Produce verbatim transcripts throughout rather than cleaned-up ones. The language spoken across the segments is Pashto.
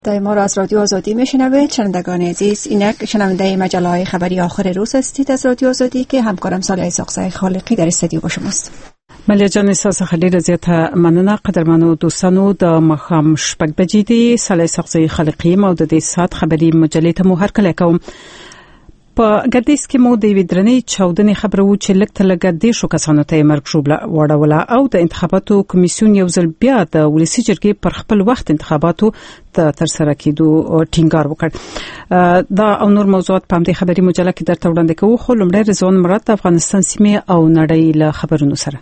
صدای ما را از رادیو آزادی میشنوید. شنوندگان عزیز، اینک شنونده مجله خبری آخر روز هستید از رادیو آزادی که همکارم ساله ساقزای خالقی در استودیو با شماست. ملیا جان اساس خلیل زیات مننه قدرمنو دوستانو د مخام شپږ بجې دی ساله ساقزای خالقی مو د دې سات خبري مجلې ته مو هر کله کوم. په ګردیز کې مو د ویدرنې چاودنې خبره و چې لکه لګ د شو کسانو ته مرګ ژوبله وړوله او د انتخاباتو کمیسیون یو ځل بیا د ولسی جرګې پر خپل وخت انتخاباتو ته تر سره کېدو ټینګار وکړ. دا او نور موضوعات په دې خبري مجله کې درته وړاندې کوو، خو لومړی رضوان مراد د افغانستان سیمه او نړۍ له خبرونو سره.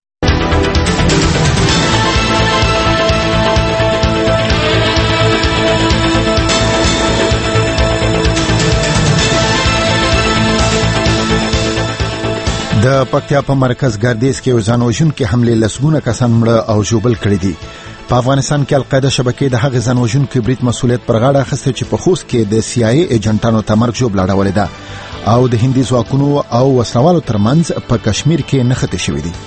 د پکتیا په مرکز ګردیز کې یو ځانوژونکي حمله لسګونه کسان مړه او ژوبل کړي دي. په افغانستان کې القاعده شبکې د هغه ځانوژونکو برید مسولیت پر غاړه اخیسته چې په خوست کې د سی آی ای ایجنټانو ته مرګ ژوبل اړولې ده او د هندي ځواکونو او وسلوالو ترمنځ په کشمیر کې نښتې شوې دي.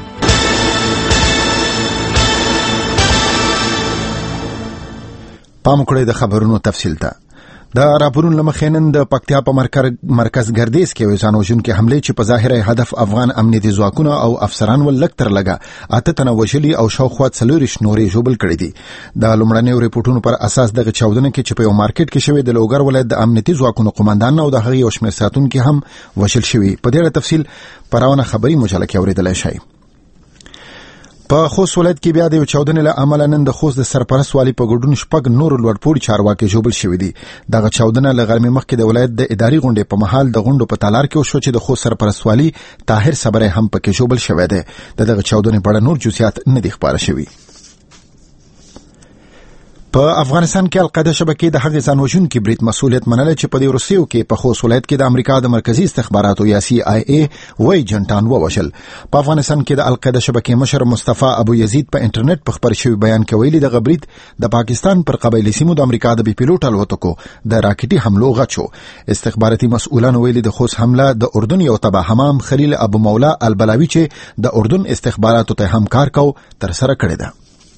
پام کړئ د خبرونو تفصیل ته. د راپورونو لمخې نن د پکتیا په مرکز ګردیز کې یو ځانوژونکي حمله چې په ظاهره هدف افغان امنیتي ځواکونه او افسران ول لکتر لګا اته تنه وژلي او شاوخوا څلورش نورې ژوبل کړي دي. د لومړنیو ریپورتونو پر اساس دغه چاودنه کې چې په یو مارکیټ کې شوې د لوګر ولایت د امنیتي ځواکونو قومندان او د هغه یو شمېر ساتونکي هم وژل شوي. په دې اړه تفصیل پراونه خبري مجله کې اوریدلای شئ. په خوست ولایت کې بیا د چاودنې له امله نن د خوست د سرپرست والی په ګډون شپږ نور لوړپوړي چارواکي ژوبل شوي دي. دغه چاودنه له غرمې مخکې د ولایت د اداري غونډې په محل د غونډو په تالار کې وشو چې د خوست سرپرست والی طاهر صبري هم پکې ژوبل شوی دی. دغه چاودنې په اړه نور جزئیات نه دي خبره شوي. په افغانستان کې القاعده شبکې د هغه ځانوژونکي برید مسولیت منله چې په دې روسیو کې په خوست ولایت کې د امریکا د مرکزی استخباراتو یا سی آی ای وای جنټان ووشل. په افغانستان کې د القاعده شبکې مشر مصطفی ابو یزید په انټرنیټ په خبر شوی بیان کې ویلي د برید د پاکستان پر قبایلی سیمو د امریکا د بي پیلوټ الوتکو د راکټي حملو غچو. استخباراتي مسؤلان ویلي د خوست حمله د اردن یو تبع حمام خلیل ابو مولا البلاوی چې د اردن استخباراتو ته همکار کو تر سره کړی ده.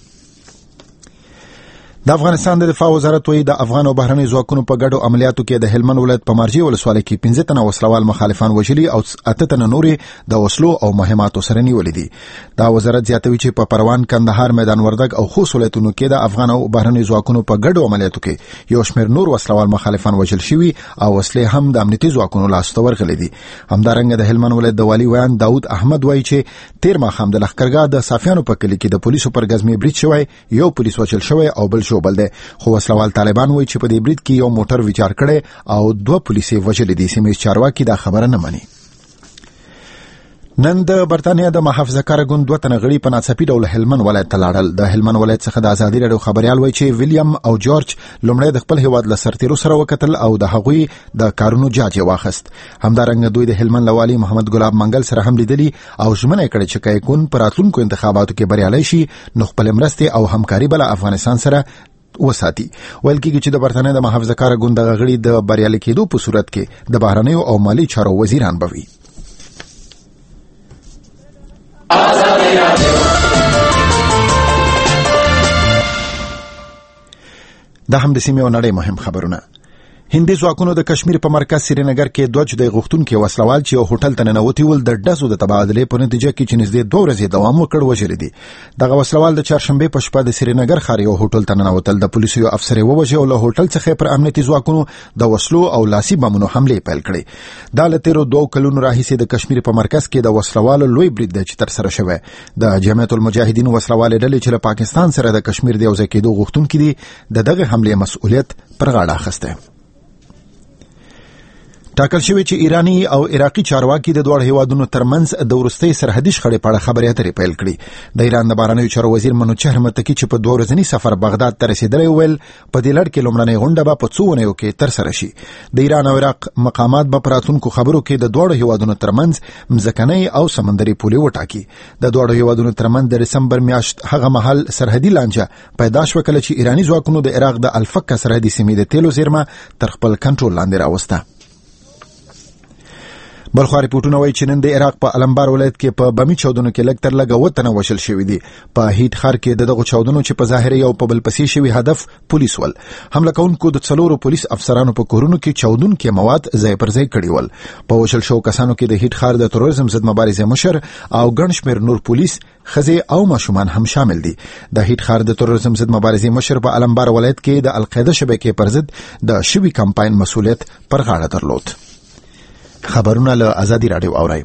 د افغانستان د دفاع وزارت وایي د افغان او بهرني ځواکونو په ګډو عملیاتو کې د هلمند ولایت په مارجې ولسوالۍ کې پنځه تنه وسلوال مخالفان وژلي او اته تنه نورې د وسلو او مهماتو سره نیولې دي. دا وزارت زیاتوي چې په پروان، کندهار، میدان وردګ او خوست ولایتونو کې د افغان او بهرني ځواکونو په ګډو عملیاتو کې یو شمېر نور وسلوال مخالفان وژل شوي او وسلې هم د امنیتي ځواکونو لاسته ورغلې دي. همدارنګه د هلمند ولایت د والي ویان داود احمد وایي چې تیر ماښام د لښکرګاه د صافیانو په کلي کې د پولیسو پر ګزمې برید شوی، یو پولیس وژل شوی او بل ژوبل دی. خو وسلوال طالبان وایي چې په دې برید کې یو موټر ویجاړ کړي او دوه پولیسې وژلي دي. سیمه چارواکي دا خبره نه مني. نن د برتانیا د محافظه کار ګوند دوه تنه غړي په ناڅاپي ډول هلمند ولایت ته لاړل. د هلمند ولایت څخه د ازادي راډیو خبريال وایي چې ویلیام او جورج لومړی د خپل هیواد له سرتیرو سره وکتل او د هغوی د کارونو جاج واخست. همدارنګه دوی د هلمند لوالي محمد ګلاب منګل سره هم لیدلي او ژمنه کړې چې کایکون پر راتلونکو انتخاباتو کې بریالي شي نو خپل مرستې او همکاري بل افغانستان سره وساتي. ویل کېږي چې د برتانیا د محافظه کار ګوند د غړي د بریالي کېدو په صورت کې د بهرنیو او مالي چارو وزیران به وي. دا هم د سیمې او نړۍ مهم خبرونه. هندي ځواکونو د کشمیر په مرکز سرینګر کې دوه جدي غوښتونکي وسلوال چې یو هوټل ته ننوتي ول د ډزو د تبادلې په نتیجه کې چې نږدې دوه ورځې دوام وکړ وژل دي. دغه وسلوال د چهارشنبه په شپه د سرینګر ښار یو هوټل ته ننوتل. د پولیسو یو افسر ووژه او له هوټل څخه پر امنیتي ځواکونو د وسلو او لاسي بمونو حمله پیل کړې. دا له تیرو دوه کلونو راهیسې د کشمیر په مرکز کې د وسلوالو لوی برید چې تر سره شوی. د جمعیت المجاهدین وسلوال ډلې چې له پاکستان سره د کشمیر د یو ځای کېدو غوښتونکي دي د دغه حمله مسؤلیت پر غاړه اخیسته. ټاکل شوی چې ایرانی او عراقي چارواکي د دوه هیوادونو ترمنځ د ورستۍ سرحدي شخړې په اړه خبرې اترې پیل کړې. د ایران د بهرنیو چارو وزیر منوچهر متکی چې په دوه ورځني سفر بغداد ته رسیدلی ویل په دې لړ کې لومړنۍ غونډه به په څو اونیو کې تر سره شي. د ایران او عراق مقامات به په راتلونکو خبرو کې د دوه هیوادونو ترمنځ مځکنۍ او سمندري پولې وټاکي. د دوه هیوادونو ترمنځ د دسمبر میاشت هغه مهال سرحدي لانجه پیدا شوه کله چې ایرانی ځواکونو د عراق د الفقه سرحدي سیمې د تیلو زیرمه تر خپل کنټرول لاندې راوسته. بلخو ریپورتونه وایي چې نن د عراق په الانبار ولایت کې په بمی چاودنو کې لږ تر لږه وطن وشل شوې دي. په هیټ ښار کې دغه چاودنو چې په ظاهر یو په بل پسې شوی هدف پولیس ول. حمله کوونکو د څلورو پولیس افسرانو په کورونو کې چاودونکو مواد ځای پر ځای کړي ول. په وشل شو کسانو کې د هیټ ښار د تروریزم ضد مبارزې مشر او ګڼ شمېر نور پولیس خزه او ماشومان هم شامل دي. د هیټ ښار د تروریزم ضد مبارزې مشر په الانبار ولایت کې د القاعده شبکې پر ضد د شوی کمپاین مسؤلیت پر غاړه درلود. خبرونه له آزادي رادیو اوري.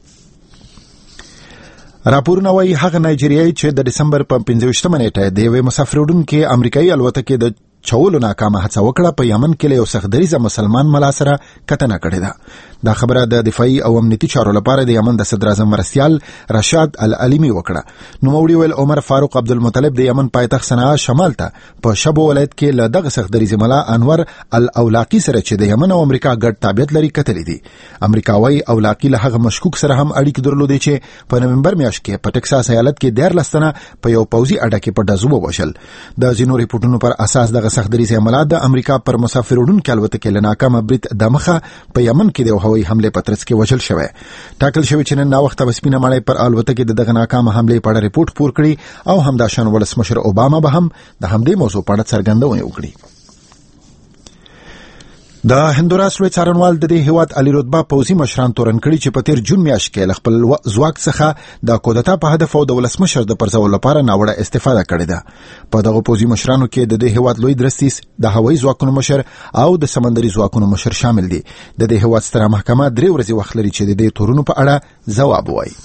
راپورونه وايي هغه نایجیریایي چې د دسمبر په پنځه ویشتمه نیټه د یوې مسافروړونکو امریکایي الوتکې د چولو ناکامه هڅه وکړه په یمن کې له یو سختدریزه مسلمان ملا سره کتنه کړې ده. دا خبره د دفاعي او امنیتي چارو لپاره د یمن د صدر اعظم مرستیال رشاد العلیمی وکړه. نوموړي ویل عمر فاروق عبدالمطلب د یمن پایتخت صنعا شمال ته په شبو ولایت کې له دغه سختدریزه ملا انور الاولاقي سره چې د یمن او امریکا ګډ تابعیت لري کتلې دي. امریکاوي اولاقي له هغه مشکوک سره هم اړیکې درلودې چې په نومبر میاشت کې په ټکساس ایالت کې ډیر لستنه په یو پوځي اډه کې په ډزو وشل. د ځینو ریپورتونو پر اساس دغه سختدریزه عمله د امریکا پر مسافروړونکو الوتکې له ناکامه برید د مخه په یمن کې د هوایي حمله په ترڅ کې وژل شوی. ټاکل شوی چې نن نا وخت بسپینه مړی پر الوتکې د دغه ناکامه حمله په اړه ریپورت پور کړی او همداشان ولسمشر اوباما به هم د همدې موضوع په اړه څرګندونه وکړي. د هندوراس لوی څارنوال د دې هیواد علي رتبه پوځي مشران تورن کړي چې په تیر جون میاشت کې خپل ځواک څخه د کودتا په هدف او د ولسمشر د پرځول لپاره ناوړه استفاده کړې ده. په دغه پوځي مشرانو کې د دې هیواد لوی درستیس د هوایي ځواکونو مشر او د سمندري ځواکونو مشر شامل دي. د دې هیواد ستره محکمه درې ورځې وخت لري چې د دې تورونو په اړه ځواب وایي.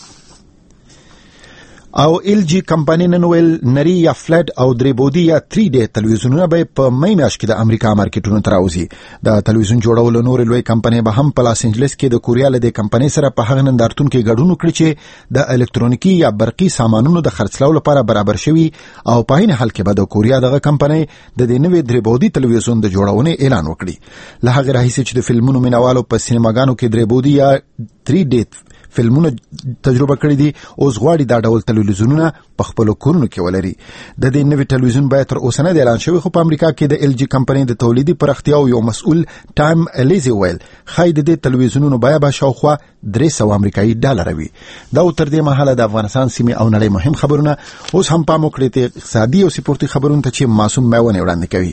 او ال جی کمپنی نن ویل نری یا فلټ او درې بودی یا تری ډي تلویزیونونه به په مې میاشت کې د امریکا مارکیټونو ته راوځي. د تلویزیون جوړولو نور لوی کمپنی به هم په لاس انجلس کې د کوریا له کمپنی سره په هغه نندارتون کې ګډون وکړي چې د الکترونیکي یا برقي سامانونو د خرڅلاو لپاره برابر شوی او په عین حال کې به د کوریا دغه کمپنی د دې نوې درې بودی تلویزیون د جوړونې اعلان وکړي. له هغه راهیسې چې د فلمونو مینوالو په سینماګانو کې درې بودی یا تری ډي فلمونه تجربه کړی دي اوس غواړي دا ډول تلویزیونونه په خپل کورونو کې ولري. د دې نوې تلویزیون باید تر اوسه نه اعلان شوی خو په امریکا کې د ال جی کمپنی د تولیدي پراختیا او یو مسؤل ټایم الیزی ویل خای د دې تلویزیونونو باید به شاوخوا درې سوه امریکایي ډالر وي. دا تر دې مهاله د افغانستان سیمې او نړۍ مهم خبرونه. اوس هم پام وکړئ ته اقتصادي او سپورتي خبرونه ته چې معصوم میونه وړاندې کوي.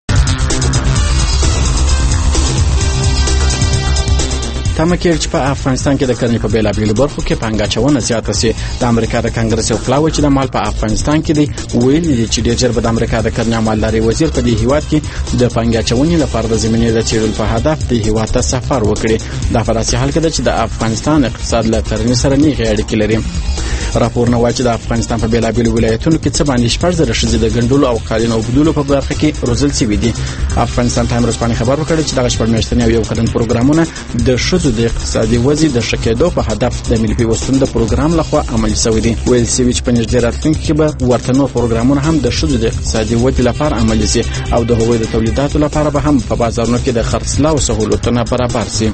تمه کېږي چې په افغانستان کې د کرنې په بیلابېلو برخو کې پانګاچونه زیاته سي. د امریکا د کانګرس یو پلاوی چې د مال په افغانستان کې دی ویل دي چې ډېر ژر به د امریکا د کرنې او مالدارۍ وزیر په دې هیواد کې د پانګاچونې لپاره د زمینې د څېړلو په هدف د هیواد ته سفر وکړي. دا په داسې حال کې ده چې د افغانستان اقتصاد له کرنې سره نیغې اړیکې لري. راپورونه وايي چې د افغانستان په بیلابېلو ولایتونو کې څه باندې شپږ زره ښځې د ګنډلو او قالین اوبدلو په برخه کې روزل شوي دي. افغانستان ټایم ورځپاڼې خبر ورکړی چې دغه شپږ میاشتني او یو کلن پروګرامونه د ښځو د اقتصادي وضعې د ښه کېدو په هدف د ملي پیوستون د پروګرام لخوا عملي شوي دي. ویل شوي چې په نږدې راتلونکي کې به ورته نور پروګرامونه هم د ښځو د اقتصادي ودې لپاره عملي شي او د هغوی د تولیداتو لپاره به هم په بازارونو کې د خرڅلاو سهولتونه برابر شي.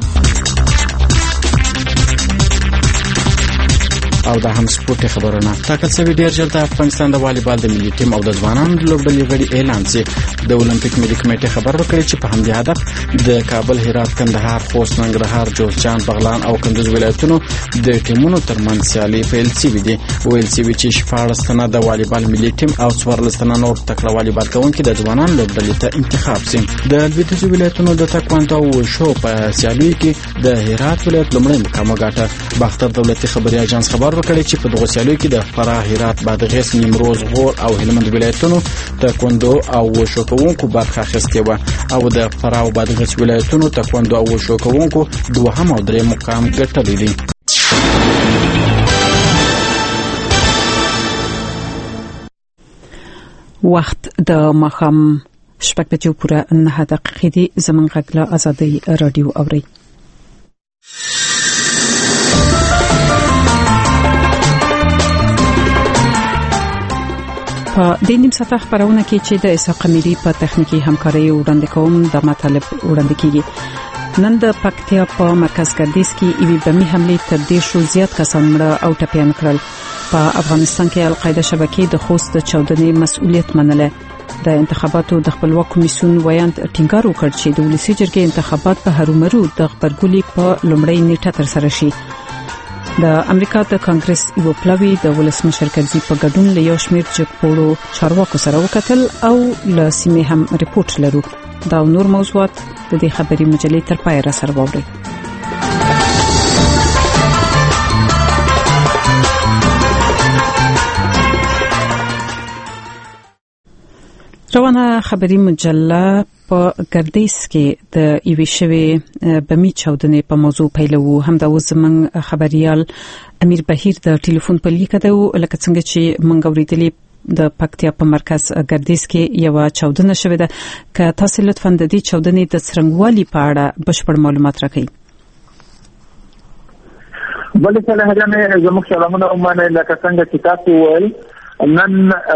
او دا هم سپورتي خبرونه. ټاکل شوی ډیر ژر د افغانستان د والیبال د ملي ټیم او د ځوانانو د لوبډلې غړي اعلان شي. د اولمپیک ملي کمیټې خبر ورکړی چې په همدې هدف د کابل، هرات، کندهار، خوست، ننګرهار، جوزجان، بغلان او کندوز ولایتونو د ټیمونو ترمنځ سیالي پیل شوې دي. ویل شوي چې شپاړس تنه د والیبال ملي ټیم او څوارلس تنه نور تکړه والیبال کوونکي د ځوانانو لوبډلې ته انتخاب شي. د لویدیځو ولایتونو د تکواندو او شو په سیالیو کې د هرات ولایت لومړی مقام وګاټه. باختر دولتي خبري اژانس خبر ورکړی چې په دغه سیالیو کې د فراه، هرات، بادغیس، نیمروز، غور او هلمند ولایتونو تکواندو او وشو کوونکو برخه اخیستې وه او د فراه او بادغیس ولایتونو تکواندو او وشو کوونکو دوهم او درېیم مقام ګټلی دی. وخت د ماښام شپږ بجو پوره نهه دقیقې دي. زموږ غږ له آزادۍ رادیو اورئ. په د نیم ساعت خبرونه کې چې د اسحاق امیری په تخنیکی همکاري وړاندې کوم د مطالب وړاندې کیږي. نن د پکتیا په مرکز ګردیز کې ایوي بمی حمله تر دې شو زیات کسان مړه او ټپیان کړل. په افغانستان کې القاعده شبکې د خوست د چاودنې مسؤلیت منله. د انتخاباتو د خپلواک کمیسیون ویاند ټینګار وکړ چې د ولسی جرګې انتخابات په هرومرو د خبرګولي په لومړۍ نیټه تر سره شي. د امریکا د کانګرس یو پلاوی د ولسمشر کرزي په ګډون له یو شمېر جګپوړو چارواکو سره وکتل او له سیمې هم ریپورت لرو. دا نور موضوعات د دې خبري مجلې تر پای را سره ووري. روانه خبري مجله په ګردیز کې د ایوي شوی بمی چاودنې په موضوع پیلو. هم دا وزمن خبريال امیر بهیر د ټلیفون په لیکه ده لکه څنګه چې مونږ اوریدلې د پکتیا په مرکز ګردیز کې یو چاودنه شوې ده. که تاسو لطفاً د دې چاودنې د څرنګوالي په اړه بشپړ معلومات راکړئ. بلې څه هغه زموږ سلامونه ومنه لکه څنګه چې تاسو وایي نن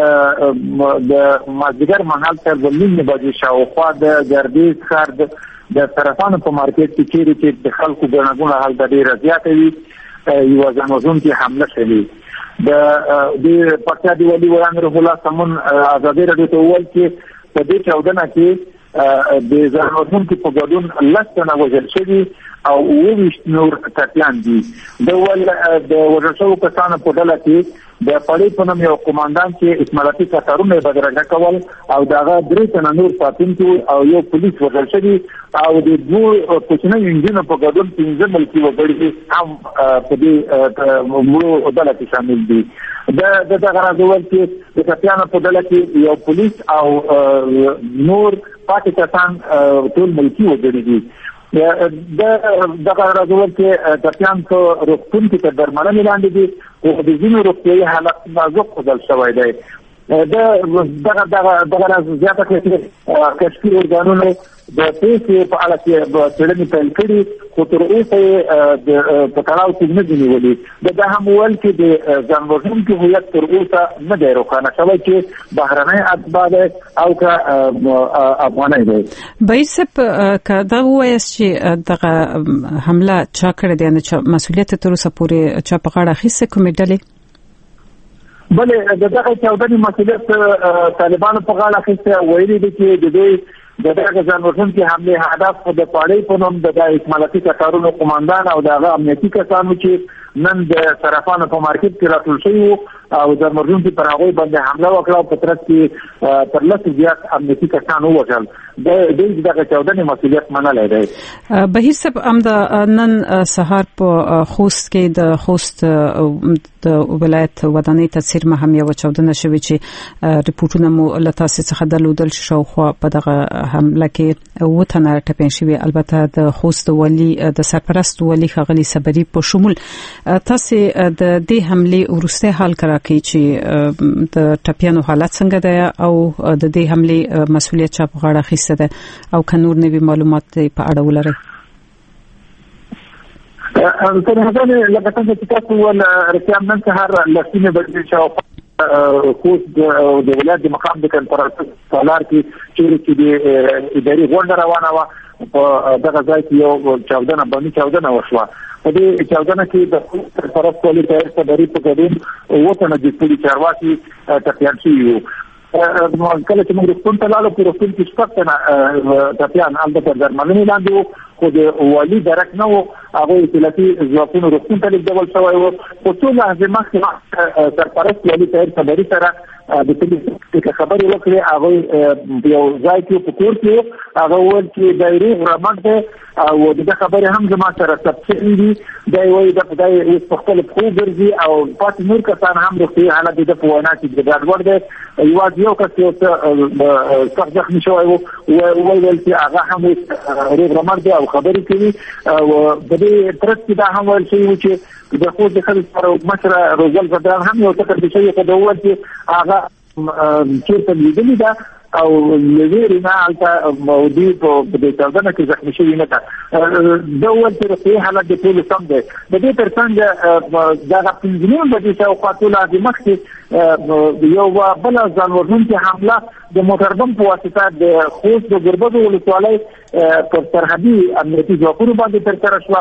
د مازیګر مهال تر ولین بجې شاوخوا د ګردیز ښار د سرطان په مارکیټ کې چیرې چې د خلکو ګڼهګوڼه حالت ډېره زیاته وي یو ځانوژونکې حمله شوې. د دې پکتیا د ولي ویاند روح الله سمون ازادي راډیو ته وویل چې په دې چاودنه کې د ځانوژونکي په ګډون لس تنه وژل شوي او اووه ویشت نور ټپیان دي. د ول د وژل شوو کسانو په ډله کې د پړې په نوم یو قوماندان چې اسماعیلاتي کتارونه بدرګه کول او دغه درې تنه نور ساتونکي او یو پولیس وژل شوي او د دوه کوچنیو انجینو په ګډون پنځه ملکي وګړي هم په دې مړو ډله کې شامل دي. د دغه راځول چې د ټپیانو په ډله کې یو پولیس او نور پاتې کسان ټول ملکي وګړي دي. د دغه راځول چې ټپیان په روغتون کې تر درملنې لاندې دي او د ځینو روغتیایي حالت نازک ښودل شوی دی. د دغه دغه دغه راز زیاته کړې چې کشفي ارګانونو د پیسې په اړه چې څېړنې پیل کړي خو تر اوسه د په تړاو کې نه دي نیولي. د دا هم ویل چې د ځانوژونکي هویت تر اوسه نه دی روښانه شوی چې بهرنی اتباع دی او که افغاني دی. بایسپ که دا ووایاست چې دغه حمله چا کړې ده چې مسؤلیت تر اوسه پورې چا په غاړه اخیستی کومې ډلې؟ بلې د دغه چاودنې مسؤلیت طالبانو په غاړه اخیستی ویلي دي چې د دوی د دغه ځانوژونکي حملې هدف د پاړۍ په نوم د اسماعیلاتي کتارونو قوماندان او دغه امنیتي کسانو چې نن د صرافانو په مارکیټ کې راټول شوي وو او ځانوژونکي پر هغوی باندې حمله وکړه او په ترڅ کې تر لسو زیات امنیتي کسان ووژل. د دوی دغه چاودنې مسؤلیت منلی دی. بهیر صاحب همدا نن سهار په خوست کې د خوست د ولایت ودانۍ تاثیر مهم یو چاودنه شوې چې ریپورتونه مو له تاسو څخه درلودل شاوخوا په دغه حمله کې اووه تنه ټپیان شوي. البته د خوست ولی د سرپرست ولی ښاغلي صبري په شمول. تاسو د دې حملې وروسته حال کراکې چې د ټپیانو حالت څنګه دی او د دې حملې مسؤلیت چا په غاړه اخیستی ده او که نور نوي معلومات په اړه ولرئ؟ تر هغه لکه څنګه چې تاسو وویل رښتیا نن سهار له سیمې بجې شاوخوا خوست د ولایت د مقام د کنفرانس سالار کې چیرې چې د اداري غونډه روانه وه په دغه ځای کې یو چاودنه بمي چاودنه وشوه. په دې چاودنه کې د سرپرست والي طاهر صبري په ګډون اووه تنه جګپوړي چارواکي ټپیان شوي وو. کله چې موږ روغتون ته لاړو په روغتون کې شپږ تنه ټپیان هلته تر درملنې لاندې وو خو د والي درک نه وو. هغوی اطلاعاتي ځواکونو روغتون ته لېږدول شوی وو. خو څو لحظې مخکې سرپرست والي طاهر صبري سره د ټلیفون خبرې وکړې. هغوی یو ځای کې په کور کې هغه وویل چې دی روغ رمټ دی او دغه خبرې هم زما سره ثبت شوي دي. دی وایي د خدای اوس په خپلو پښو ګرځي او پاتې نور کسان هم روغتیایي حالت د ده په وینا کې ګډوډ دی. یوازې یو کس یو څه سخت زخمي شوی و وویل چې هغه هم اوس روغ رمټ دی او خبرې کوي. په دې ترڅ کې دا هم ویل شوي و چې د خوست د ښځې سره مشره روزل بدران هم یو څه کړی شوي خو ده وویل چې هغه چېرته لیدلې ده او لویری نه هلته دوی په دې چاودنه کې زخمي شوي نه ده. ده وویل چې روغتیایي حالت د ټولو سم دی. د دې تر څنګ دغه پنځه نیم بجې شاوخوا څو لحظې مخکې یو بله ځانوژونکې حمله د موټربم په واسطه د خوست د ګربزو ولسوالۍ پر سرحدي امنیتي ځواکونو باندې ترسره شوه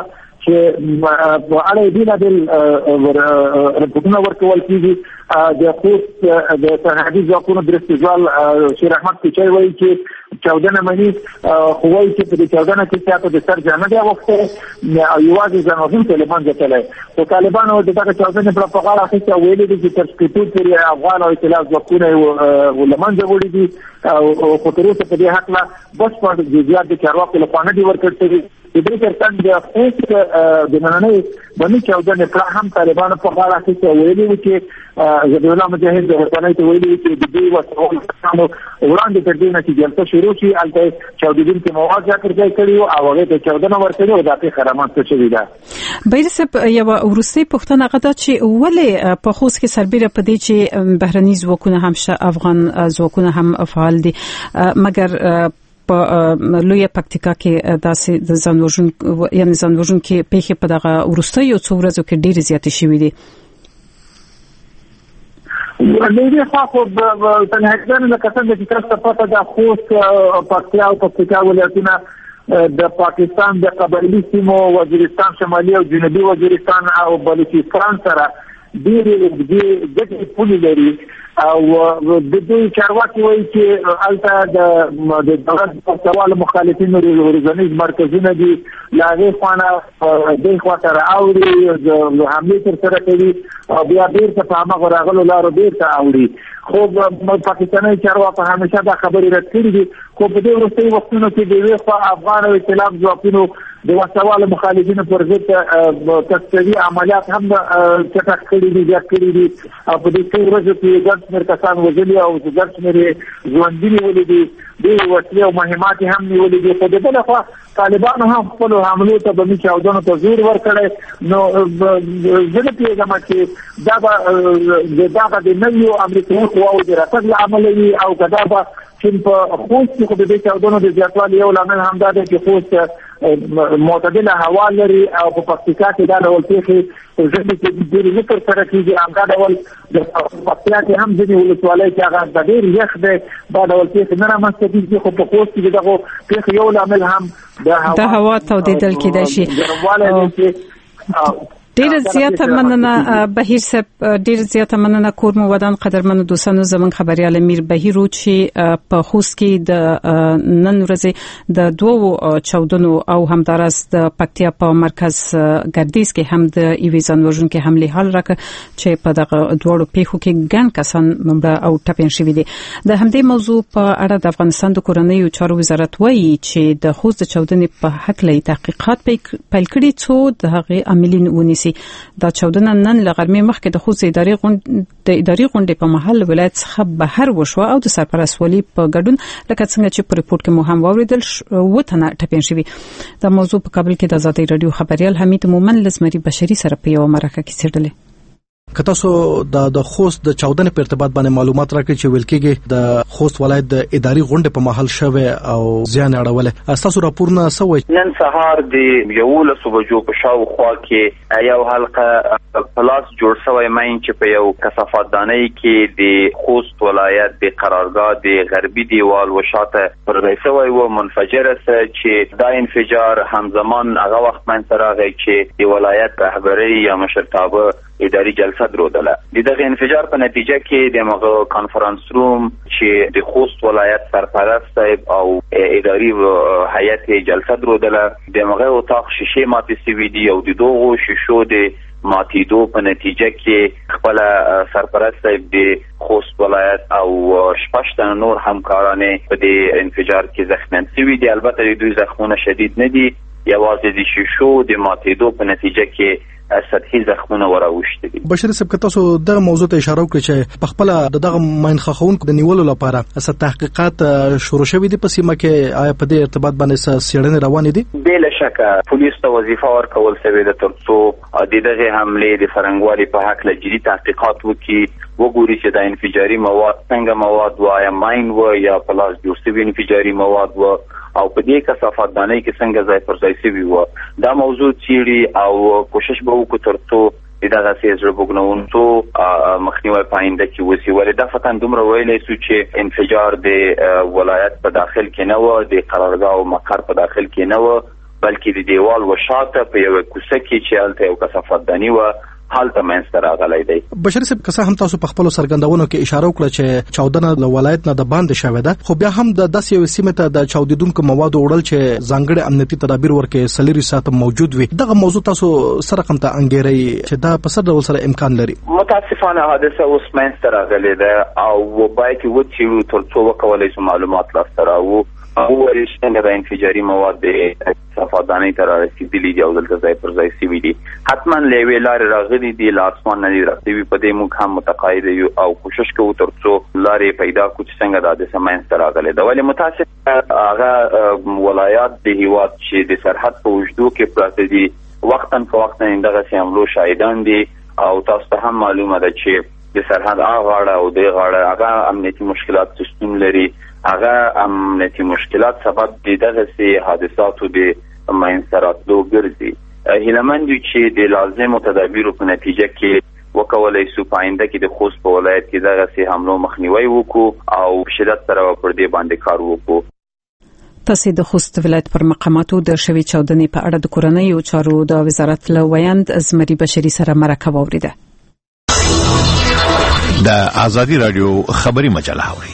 چې په اړه دې نه د رپورټونه ورکول کیږي د خوست د سرحدي ځواکونو د استقلال شیر احمد کوچي وایي چې چودنه منی خو وایي چې په دې چودنه کې چې په سر جامه دی وخته او یوازې ځانوزون طالبان ځتلای او طالبانو دغه چودنه په غاړه اخیسته ویلي دي چې تر سپیټو پورې افغان او ائتلاف ځواکونه ولمن جوړي دي او خو تر اوسه په دې حق لا بس په جزئیات د چارواکو لخوا نه دي ورکړل شوي د دې ترڅنګ د خوست د نننۍ باندې چودنه پر هم طالبانو په غاړه اخیسته ویلي دي چې زبیح الله مجاهد د رسنۍ ته ویلي چې د دې وسوال وړاندې تر دې نه چې جلسه شروع شي البته چوددین کې مواد ذکر کړي او هغه ته چودنه ورکړي او د دې خرامات څه شوی ده. بیرسب یو ورستی پښتنه غدا چې ولې په خوست کې سربېره په دې چې بهرني ځواکونه هم افغان ځواکونه هم فعال دي مګر په لوی پکتیکا کې داسې د ځانوژن یعنی ځانوژن کې پیښه په دغه ورستی یو څو ورځو کې ډېر زیات شوې دي. لږه خو په تنهایدان له کسان چې تاسو پته د خوست پکتیا او پکتیکا ولایتونه د پاکستان د قبایلی سیمو وزیرستان شمالي او جنوبي وزیرستان او بلوچستان سره ډېرې ګډې پولې لري او د دې چارواکي وایي چې البته د دولت په سوال مخالفینو ورځنیز مرکزونه دي لاغه خوانه د خواته راوړي د حمله تر سره کوي او بیا بیرته په هغه راغلو لارو بیرته راوړي خو پاکستاني چارواکي همیشه دا خبرې رد کړې دي خو په دې وروستي وختونو کې د وی خو افغان او ائتلاف ځواکونو د وسوال مخالفینو پر ضد تکتیکي عملیات هم چټک کړي دي ځکه کړي دي او په دې کې ورځ کې ګډ شمېر کسان وژلي او ګډ شمېر ژوندي نیولي دي د وسلې او مهمات هم نیولي دي خو د بل خوا طالبانو هم خپل حملو ته به چاودنو ته زور ورکړي نو زه نه پیژنم چې دا به دا د نویو امریکایي قواو د راتګ عمل وي او کدا به چې په خوست کې د دې چاودنو د زیاتوالي یو لامل هم دا دی چې خوست معتدله هوا لري او په پکتیکا کې دا ډول پیښې ژوند کې ډېر ذکر سره کېږي هغه ډول د پکتیکا کې هم ځینې ولسوالۍ چې هغه د ډېر یخ دی دا ډول پیښې نه رامنځته کېږي خو په خوست کې دغه پیښې یو لامل هم د هوا تودېدل کېدای شي. ډیر زیاته مننه بهیر صاحب ډیر زیاته مننه کور مو ودان قدرمن دوستانو زمون خبريال امیر بهیر چې په خوست کې د نن ورځې د دوو چودنو او همدارس د پکتیا په مرکز ګردیز کې هم د ایویزان ورژن کې حمله حل راکړه چې په دغه دوړو پیښو کې ګڼ کسان ممړه او ټپین شوي دي. د همدې موضوع په اړه د افغانستان د کورنۍ چارو وزارت وایي چې د خوست چودنې په حق لې تحقیقات پیل کړي څو د هغه عاملین ونیسي. دا چودنه نن لغرمې مخکې د خوست اداري غونډې د اداري غونډې په محل ولایت څخه بهر وشو او د سرپرست ولی په ګډون لکه څنګه چې په ریپورت کې مو هم واوریدل وته ټپین شوی. دا موضوع په کابل کې د آزادۍ رادیو خبريال حمید مومن لزمري بشري سره په یو مرکه کې څېړلې. که تاسو د د خوست د چودنې په ارتباط باندې معلومات راکړئ چې ویل کېږي د خوست ولایت د اداري غونډې په محل شوه او زیان اړولې تاسو راپورونه سوي نن سهار د یولس بجو په شاوخوا کې یو حلقه پلاس جوړ شوی ماین چې په یو کثافات دانۍ کې د خوست ولایت د قرارګاه د غربي دیوال وشاته پر ځای و منفجر سره چې دا انفجار همزمان هغه وخت من سره راغی چې د ولایت رهبری یا مشرتابه اداري جلسه درودله. د دغه انفجار په نتیجه کې د مغه کانفرنس روم چې د خوست ولایت سرپرست او اداري هیئت جلسه درودله د مغه اتاق شیشه ماتې سوي دي او د دوغو شیشو د ماتېدو په نتیجه کې خپل سرپرست د خوست ولایت او شپږ نور همکارانه په دې انفجار کې زخمیان شوي دي. البته د دوی زخمونه شدید نه دي، یوازې د شیشو د ماتېدو په نتیجه کې سطحي زخمونه وراوښتي دي. بشیر صاحب که تاسو دغه موضوع ته اشاره وکړئ چې په خپل دغه ماین خخونکو د نیولو لپاره څه تحقیقات شروع شوي دي په سیمه کې آیا په دې ارتباط باندې څه څېړنې روانې دي؟ بلا شک پولیس ته وظیفه ورکول شوې ده ترڅو د دغه حملې د فرنګوالي په حق له جدي تحقیقات وکړي، وګوري چې د انفجاري مواد څنګه مواد و، آیا ماین و یا پلاس جوړ شوي انفجاري مواد و او په دې کثافات دانۍ کې څنګه ځای پر ځای شوي و. دا موضوع څېړي او کوشش به وکړو ترڅو دغه سیز ربوګنونتو مخنیوي پاینده کې وسی. ولې دا فتن دومره ویلای سو چې انفجار د ولایت په داخل کې نه و، د قرارګاه او مقر په داخل کې نه و، بلکې د دیوال وشاته په یو کوڅه کې چې هلته یو کثافت داني و حالت منځته راغلی دی. بشری صاحب کسه هم تاسو په خپل سرګندونو کې اشاره وکړه چې چاودنه له ولایت نه د باندې شوې ده، خو بیا هم د داسې یو سیمه ته د چاودیدونکو موادو وړل چې ځانګړي امنیتي تدابیر ورکې سلیری ساعت موجود وي، دغه موضوع تاسو سره کوم ته انګیري چې دا په څه ډول سره امکان لري؟ متاسفانه حادثه اوس منځته راغلې ده او باید وڅېړو تر څو وکولای شو معلومات لاسته راوړو او ورشتنه د انفجاري مواد د صفادانې تر رسیدلي دي او دلته ځای پر ځای سوي دي. حتما له وی لارې راغلي دي، له اسمان نه دي راځي، په دې موږ هم متقاعد یو او کوشش کوو تر څو لارې پیدا کړو چې څنګه د حادثه منځته راغلې ده. ولې متاسف هغه ولایات د هیواد چې د سرحد په اوږدو کې پراته دي وختاً په وختاً دغسې حملو شاهدان دي او تاسو ته هم معلومه ده چې د سرحد هغه غاړه او دې غاړه هغه امنیتي مشکلات شتون لري، هغه امنیتي مشکلات سبب د دغسې حادثاتو د منځته راتلو ګرځي. هیلهمند یو چې د لازمو تدابیرو په نتیجه کې وکولای شو په آینده کې د خوست په ولایت کې دغسې حملو مخنیوی وکړو او شدت سره پر دې باندې کار وکړو. تاسو د خوست ولایت پر مقاماتو د شوی چاودنې په اړه د کورنۍ او چارو د وزارت له ویاند زمری بشری سره مرکه واوریده. د ازادي رادیو خبري مجله اوري.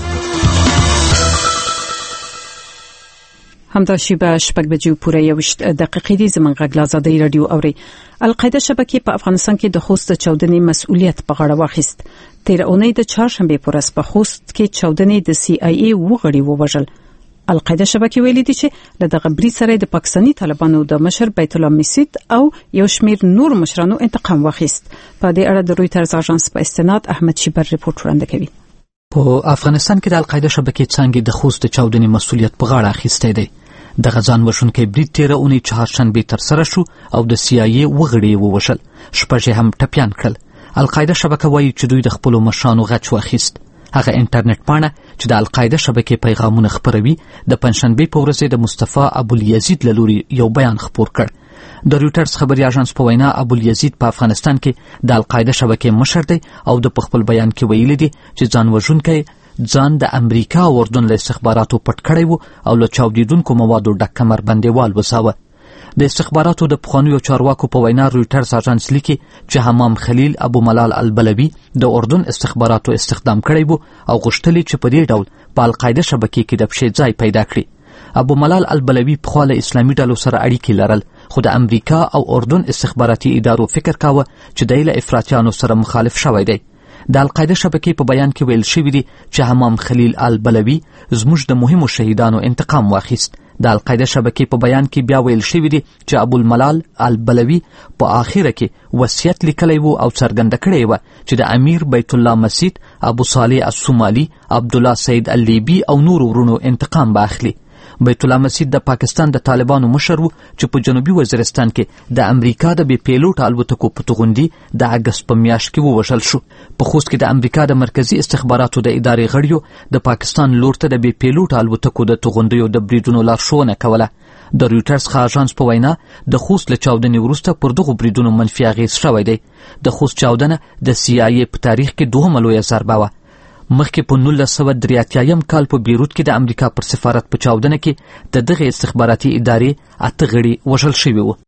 همدا شیبه شپږ بجې پوره یوشت دقیقې دي زموږ غږ ازادي رادیو اوري. القاعده شبکې په افغانستان کې د خوست چاودنې مسؤلیت په غاړه واخیست. تیر اونۍ د چهارشنبه پر ورځ په خوست کې چاودنې د سی آی ای وغړي ووژل. القاعده شبکې ویلي دي چې له دغه بری سره د پاکستاني طالبانو د مشر بیت الله مسید او یو شمیر نور مشرانو انتقام واخیست. په دې اړه د رویټرز اژانس په استناد احمد شیبر ریپورت وړاندې کوي. په افغانستان کې د القاعده شبکې څنګه د خوست چاودنې مسؤلیت په غاړه اخیسته دی. د غزان وشونکې برید تیر اونۍ چهارشنبه تر سره شو او د سی آی ای وغړي ووشل، شپږ هم ټپيان کړل. القاعده شبکه وایي چې دوی د خپل مشرانو غچ واخیست. هغه انټرنیټ پاڼه چې د القاعده شبکې پیغامونه خپروي د پنځشنبه په ورځ د مصطفی ابوالیزید له لوري یو بیان خپور کړ. د رویټرز خبري اژانس په وینا ابوالیزید په افغانستان کې د القاعده شبکې مشر دی او د خپل بیان کې ویلي دي چې ځان وژونکی ځان د امریکا او اردن له استخباراتو پټ کړی وو او له چاودیدونکو موادو ډک کمربندوال وساوه. د استخباراتو د پخوانیو چارواکو په وینا رویټرز اژانس لیکي چې حمام خلیل ابو ملال البلوي د اردن استخباراتو استخدام کړی وو او غوښتل چې په دې ډول په القاعده شبکې کې د پښې ځای پیدا کړي. ابو ملال البلوي په خپل اسلامي ډلو سره اړیکې لرل، خو د امریکا او اردن استخباراتي ادارو فکر کاوه چې د ایله افراطیانو سره مخالف شوی دی. د القاعده شبکې په بیان کې ویل شوی دی چې حمام خلیل البلوي زموږ د مهمو شهیدانو انتقام واخیست. د القاعده شبکې په بیان کې بیا ویل شوی دی چې ابو الملال البلوي په اخره کې وصیت لیکلی وو او څرګنده کړی و چې د امیر بیت الله مسید، ابو صالح الصومالي، عبد الله سید اللیبي او نور ورونو انتقام به اخلي. بیت الله مسید د پاکستان د طالبانو مشر وو چې په جنوبي وزیرستان کې د امریکا د بي پیلوټ الوتکو په توغندي د اگست په میاشت کې ووژل شو. په خوست کې د امریکا د مرکزی استخباراتو د ادارې غړیو د پاکستان لور ته د بي پیلوټ الوتکو د توغندیو د بریدونو لارښوونه کوله. د رویټرز اژانس په وینا د خوست له چاودنې وروسته پر دغو بریدونو منفي اغېز شوی دی. د خوست چاودنه د سی آی ای په تاریخ کې دوهمه لویه ضربه وه. مخکې په نولس سوه درې اتیایم کال په بیروت کې د امریکا پر سفارت په چاودنه کې د دغه استخباراتي ادارې اته غړي وژل شوي وو.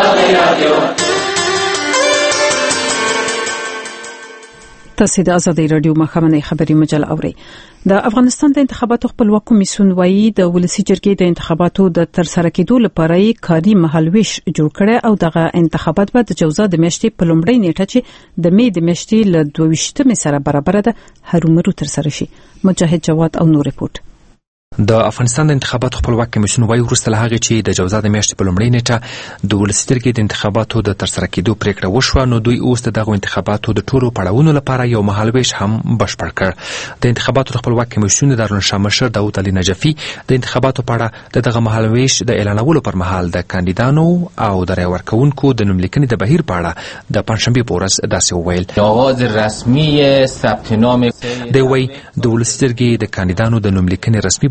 تاسو د ازادي رادیو مخامنۍ خبري مجله اورئ. د افغانستان د انتخاباتو خپلواک کمیسیون وایي د ولسی جرګې د انتخاباتو د ترسره کېدو لپاره کاري مهالويش جوړ کړي او دغه انتخابات به د جوزا د میاشتې په لومړۍ نیټه چې د می د میاشتې له دوه ویشتمې سره برابر ده هرومرو ترسره شي. مجاهد جواد او نور ریپورت. د افغانستان د انتخاباتو خپلواک کمیسیون وايي وروسته له هغې چې د جوزا د میاشتې په لومړۍ نیټه د ولسي جرګې د انتخاباتو د ترسره کېدو پریکړه وشوه، نو دوی اوس د دغو انتخاباتو د ټولو پړاوونو لپاره یو مهالویش هم بشپړ کړ. د انتخاباتو د خپلواک کمیسیون د دارالانشا مشر داود علي نجفي د انتخاباتو په اړه د دغه مهالویش د اعلانولو پر مهال د کاندیدانو او د رای ورکوونکو د نوملیکنې د بهیر په اړه د پنځشنبې په ورځ داسې وویل. آغاز رسمي ثبت نام دی وایي د ولسي جرګې د کاندیدانو د نوملیکنې رسمي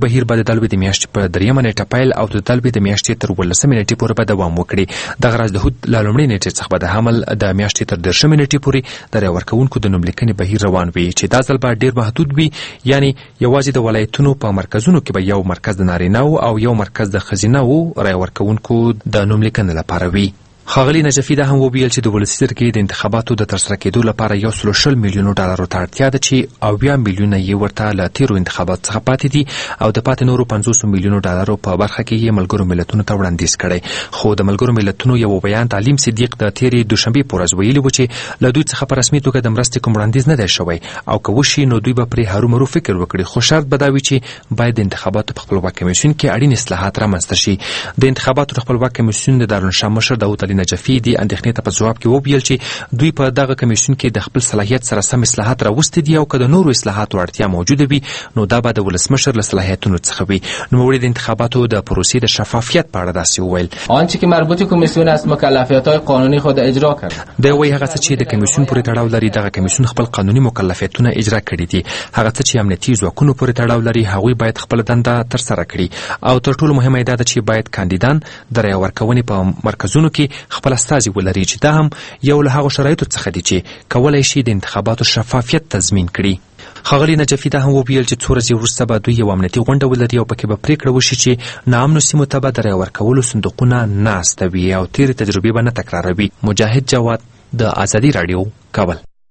بهیر به د دلوي د میاشتې په دریمه نیټه پیل او د دلوي د میاشتې تر ولسمې نیټې پورې به دوام وکړي. دغه راز د هود له لومړۍ نیټې څخه به د حمل د میاشتې تر دېرشمې نیټې پورې د رایې ورکوونکو د نوملیکنې بهیر روان وي چې دا ځل به ډېر محدود وي، یعنی یوازې د ولایتونو په مرکزونو کې به یو مرکز د نارینه‌و او یو مرکز د ښځینه‌و رایې ورکوونکو د نوملیکنې لپاره وي. ښاغلي نجفي دا هم وویل چې د ولسي جرګې د انتخاباتو د ترسره کېدو لپاره یو سل شل میلیونو ډالرو ته اړتیا ده چې اویا میلیونه یې ورته له تیرو انتخاباتو څخه پاتې دي او د پاتې نورو پنځوسو میلیونو ډالرو په برخه کې یې ملګرو ملتونو ته وړاندیز کړی. خو د ملګرو ملتونو یو بیان تعلیم صدیق د تیرې دوشنبې په ورځ ویلي و چې له دوی څخه په رسمي توګه د مرستې کوم وړاندیز نه دی شوی او که وشي نو دوی به پرې هرومرو فکر وکړي، خو شرط به دا وي چې باید د انتخاباتو په خپلواک کمیسیون کې اړین اصلاحات رامنځته شي. د انتخاباتو د خپلواک کمیسیون د دارالانشا مشر داود علي نجفي د اندېښنې ته په جواب کې وویل چې دوی په دغه کمیسیون کې د خپل صلاحیت سره سم اصلاحات راوستي دي او که د نورو اصلاحاتو اړتیا موجوده وي نو دا به د ولسمشر له صلاحیتونو څخه وي. نوموړي د انتخاباتو د پروسې د شفافیت په اړه داسې وویل: آنچه که مربوط کمیسیون است مکلفیت‌های قانونی خود اجرا کرد. دا وایي هغه څه چې د کمیسیون پورې تړاو لري دغه کمیسیون خپل قانوني مکلفیتونه اجرا کړي دي. هغه څه چې امنیتي ځواکونو پورې تړاو لري هغوی باید خپل دنده ترسره کړي او تر ټولو مهمه دا ده چې باید کاندیدان د رایې ورکونې په مرکزونو کې خپل استازي ولري چې دا هم یو له هغو شرایطو څخه دي چې کولای شي د انتخاباتو شفافیت تضمین کړي. ښاغلي نجفي دا هم وویل چې څو ورځې وروسته به دوی یو امنیتي غونډه ولري او پکې به پریکړه وشي چې ناامنو سیمو ته به د رایې ورکولو صندوقونه نه استوي او تېرې تجربې به نه تکراروي. مجاهد جواد، د ازادي راډیو، کابل.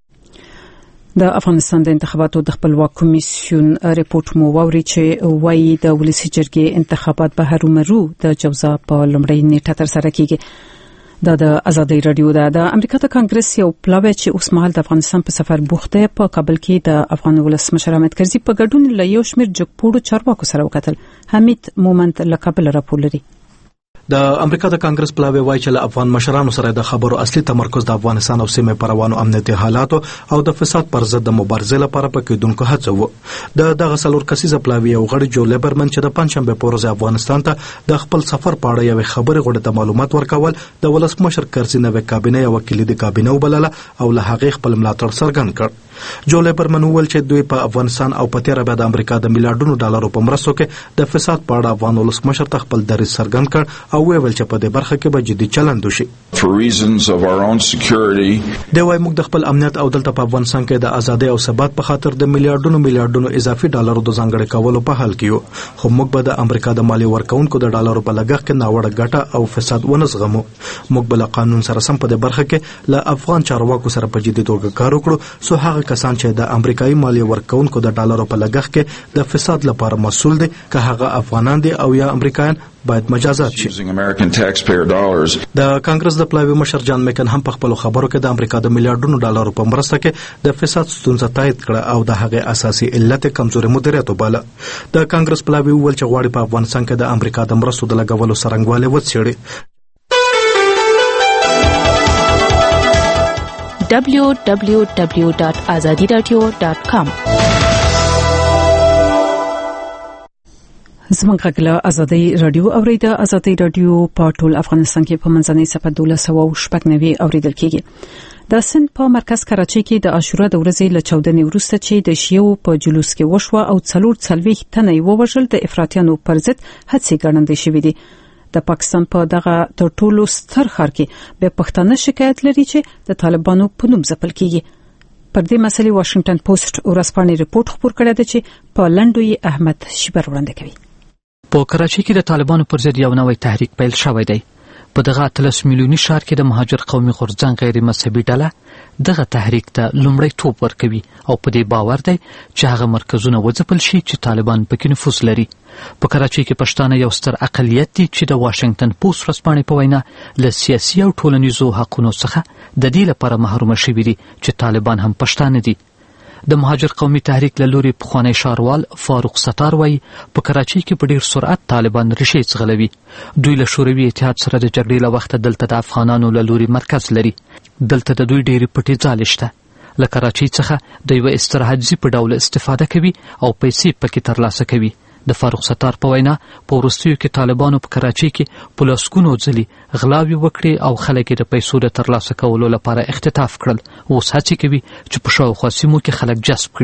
د افغانستان د انتخاباتو د خپلواک کمیسیون ریپورت مو واوري چې وایي د ولسي جرګې انتخابات به هرومرو د جوزا په لومړۍ نیټه ترسره کیږي. دا د ازادي رادیو ده. د امریکا د کانګرس یو پلاوی چې اوس مهال د افغانستان په سفر بوخته په کابل کې د افغان ولسمشر حامد کرزي په ګډون له یو شمېر جګپوړو چارواکو سره وکتل. حمید مومند له کابل راپور لري. د امریکا د کانګرس پلاوی وایي چې له افغان مشرانو سره د خبرو اصلي تمرکز د افغانستان او سیمې پر روانو امنیتي حالاتو او د فساد پر ضد د مبارزې لپاره پکې دونکو هڅه و. د دغه څلور کسیزه پلاوی یو غړي جو لیبرمن چې د پنځشنبه په ورځ افغانستان ته د خپل سفر په اړه یو خبري غوډه ته معلومات ورکول د ولسمشر کرزي نوې کابینه یو کلیدي کابینه وبلله او له هغه خپل ملاتړ څرګند کړ. جو لیبرمن وویل چې دوی په افغانستان او په تیر بعد امریکا د میلیارډونو ډالرو په مرستو کې د فساد په اړه افغان ولسمشر ته خپل دریځ څرګند کړ او ویل چې په دې برخه کې به جدي چلند وشي. دا وايي موږ د خپل امنیت او دلته په افغانستان کې د ازادي او ثبات په خاطر د میلیارډونو میلیارډونو اضافي ډالرو د ځانګړي کولو په حال کې یو، خو موږ به د امریکا د مالی ورکوونکو د ډالرو په لګښت کې ناوړه ګټه او فساد ونه زغمو. موږ به له قانون سره سم په دې برخه کې له افغان چارواکو سره په جدي توګه کار وکړو څو هغه کسان چې د امریکایي مالی ورکوونکو د ډالرو په لګښت کې د فساد لپاره مسؤل دي که هغه افغانان دي او یا امریکایان باید مجازات شي. د کانګرس د پلاوی مشر جان میکن هم په خپل خبرو کې د امریکا د میلیارډونو ډالرو په مرسته کې د فساد ستونزه تایید کړه او د هغه اساسي علت کمزوري مدیریت وباله. د کانګرس پلاوی وویل چې غواړي په افغانستان کې د امریکا د مرستو د لګولو څرنګوالی وڅېړي. دبلیو دبلیو دبلیو ډاټ ازادي راډیو ډاټ کام زموږ غږ له ازادي راډیو اوریدا. ازادي راډیو په ټول افغانستان کې په منځنۍ صفحه دولس سوه شپږ نوي اوریدل کیږي. د سند په مرکز کراچۍ کې د عاشورا د ورځې له چودنې وروسته چې د شیعو په جلوس کې وشوه او څلور څلوېښت تنه یې ووژل د افراطیانو پر ضد هڅې ګڼندې شوې دي. د پاکستان په دغه تر ټولو ستر ښار کې به پښتانه شکایت لري چې د طالبانو په نوم ځپل کیږي. پر دې مسلې واشنگټن پوسټ ورځپاڼې ریپورت خپور کړی دی چې په لنډو یې احمد شیبر وړاندې کوي. په کراچۍ کې د طالبانو پر ضد یو نوی تحریک پیل شوی دی. په دغه اتلس میلیوني ښار کې د مهاجر قومي غورځنګ غیر مذهبي ډله دغه تحریک ته لومړی توپ ورکوي او په دې باور دی چې هغه مرکزونه وځپل شي چې طالبان پکې نفوذ لري. په کراچۍ کې پښتانه یو ستر اقلیت دي چې د واشنگټن پوسټ ورځپاڼې په وینا له سیاسي او ټولنیزو حقونو څخه د دې لپاره محروم شوي دي چې طالبان هم پښتانه دي. د مهاجر قومي تحریک له لوري پخوانی ښاروال فاروق ستار وایي په کراچۍ کې په ډیر سرعت طالبان ریښې ځغلوي. دوی له شوروي اتحاد سره د جګړې له وخته دلته د افغانانو له لوري مرکز لري. دلته د دوی ډېرې پټې ځالې شته. له کراچۍ څخه د یوه استراحتځي په ډول استفاده کوي او پیسې پکې ترلاسه کوي. د فاروق ستار په وینا په وروستیو کې طالبانو په کراچۍ کې په لسګونو ځلې غلاوې وکړې او خلک یې د پیسو د ترلاسه کولو لپاره اختطاف کړل. اوس هڅې کوي چې په شاوخوا سیمو کې خلک جذب کړي.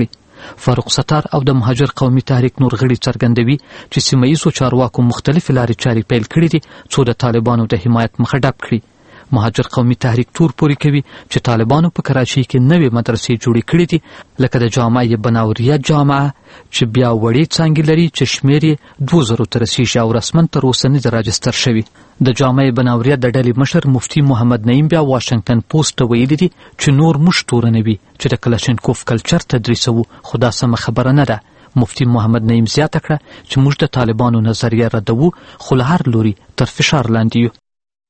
فاروق ستار او د مهاجر قومي تحریک نور غړي څرګندوي چې سیمه‌ییزو چارواکو مختلف لارې چارې پیل کړې دي څو د طالبانو د حمایت مخه ډب کړي. مهاجر قومي تحریک تور پوري کوي چې طالبانو په کراچۍ کې نوې مدرسې جوړې کړې دي لکه د جامعه بناوریه جامعه چې بیا وړې څانګې لري چې شمېر یې دوه زره ته رسیږي او رسماً تر اوسه نه دی راجستر شوی. د جامعه بناوریه د ډلې مشر مفتي محمد نعیم بیا واشنگټن پوسټ ته ویلي دي چې نور موږ تورنه وي چې د کلاشینکوف کلچر تدریسوو خو دا سمه خبره نه ده. مفتي محمد نعیم زیاته کړه چې موږ د طالبانو نظریه ردوو خو له هر لوري تر فشار لاندې یو.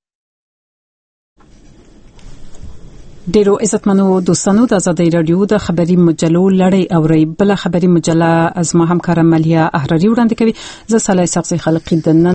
ډیرو عزتمنو دوستانو د آزادۍ رادیو د خبري مجلو لړۍ اوري بل خبري مجله از ما همکار ملیا احراری وړاندې کوي. زه صالح سقزي خلقی د